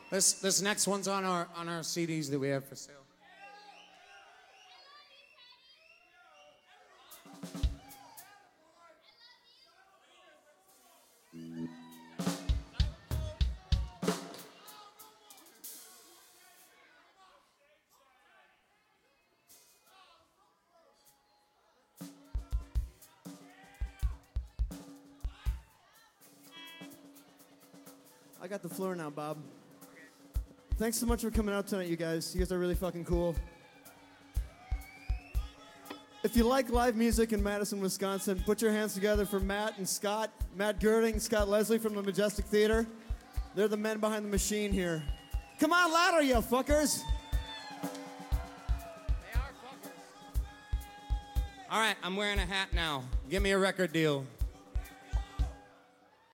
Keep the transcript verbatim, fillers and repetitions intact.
This this next one's on our on our C Ds that we have for sale. I got the floor now, Bob. Thanks so much for coming out tonight, you guys. You guys are really fucking cool. If you like live music in Madison, Wisconsin, put your hands together for Matt and Scott. Matt Girding and Scott Leslie from the Majestic Theater. They're the men behind the machine here. Come on, louder, you fuckers. They are fuckers. All right, I'm wearing a hat now. Give me a record deal.